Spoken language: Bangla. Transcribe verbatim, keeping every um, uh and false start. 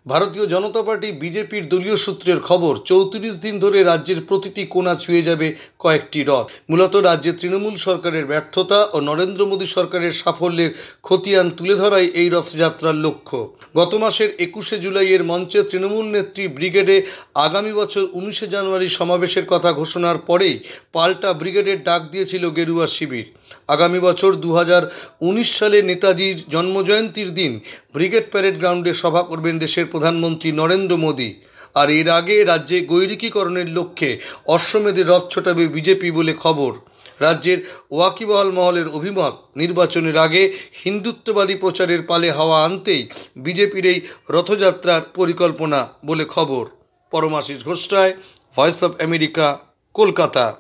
ভারতীয় জনতা পার্টি বিজেপির দলীয় সূত্রের খবর, চৌত্রিশ দিন ধরে রাজ্যের প্রতিটি কোণা ছুঁয়ে যাবে কয়েকটি রথ। মূলত রাজ্যে তৃণমূল সরকারের ব্যর্থতা ও নরেন্দ্র মোদী সরকারের সাফল্যের খতিয়ান তুলে ধরাই এই রথযাত্রার লক্ষ্য। গত মাসের একুশে জুলাইয়ের মঞ্চে তৃণমূল নেত্রী ব্রিগেডে আগামী বছর উনিশে জানুয়ারি সমাবেশের কথা ঘোষণার পরেই পাল্টা ব্রিগেডের ডাক দিয়েছিল গেরুয়া শিবির। আগামী বছর দু হাজার উনিশ সালে নেতাজির জন্মজয়ন্তীর দিন ব্রিগেড প্যারেড গ্রাউন্ডে সভা করবেন দেশের প্রধানমন্ত্রী নরেন্দ্র মোদী। আর এর আগে রাজ্যে গৈরিকীকরণের লক্ষ্যে অশ্বমেধে রথ ছোটাবে বিজেপি বলে খবর। রাজ্যের ওয়াকিবহাল মহলের অভিমত, নির্বাচনের আগে হিন্দুত্ববাদী প্রচারের পালে হাওয়া আনতেই বিজেপির এই রথযাত্রার পরিকল্পনা বলে খবর। Paramashis Ghosh Roy, Voice of America, Kolkata.